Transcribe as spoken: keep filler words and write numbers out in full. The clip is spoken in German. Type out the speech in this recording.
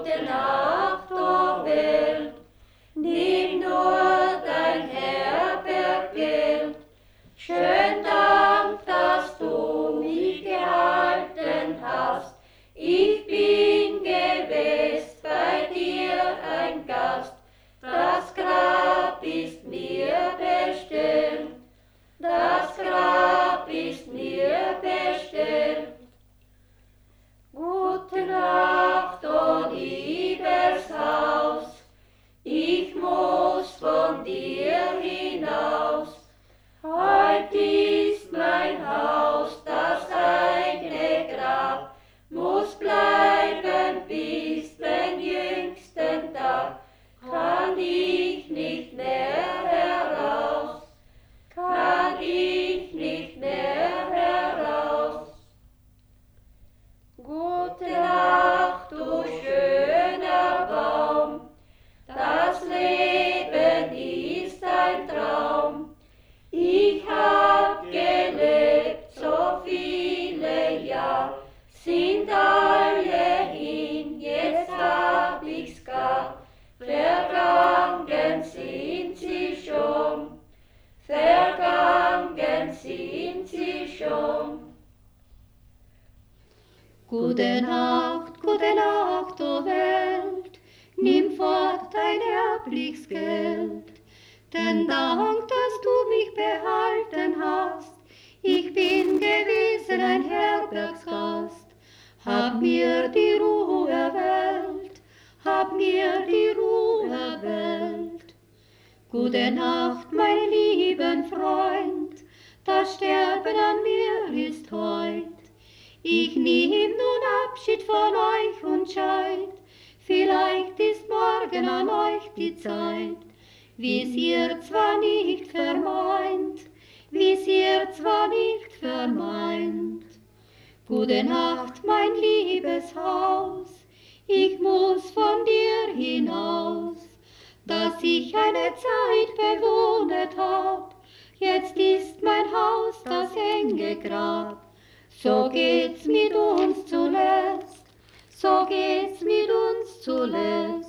Gute Nacht, o Welt, nimm nur dein Herberggeld. Schön Dank, dass du mich gehalten hast. Ich bin gewesen bei dir ein Gast. Das Grab ist mir bestellt. Das Grab ist mir bestellt. Gute Nacht, o liebes Haus, ich muss von dir hinaus. Heut ist mein Haus das eigene Grab, muss bleiben bis den jüngsten Tag. Kann ich nicht mehr heraus, kann ich nicht mehr heraus. Gute Nacht, du schöner Baum, das Leben ist ein Traum. Ich hab gelebt so viele Jahre, sind alle hin, jetzt hab ich's gar. Vergangen sind sie schon, vergangen sind sie schon. Gute Nacht, gute Nacht, o Welt, nimm fort dein erbliches Geld. Denn Dank, dass du mich behalten hast, ich bin gewesen ein Herbergsgast. Hab mir die Ruhe erwählt, hab mir die Ruhe erwählt. Gute Nacht, mein lieben Freund, das Sterben an mir ist heut. Ich nehm nun Abschied von euch und scheid, vielleicht ist morgen an euch die Zeit, wie's ihr zwar nicht vermeint, wie's ihr zwar nicht vermeint. Gute Nacht, mein liebes Haus, ich muss von dir hinaus, dass ich eine Zeit bewohnet hab, jetzt ist mein Haus das enge Grab. So geht's mit uns zuletzt, so geht's mit uns zuletzt.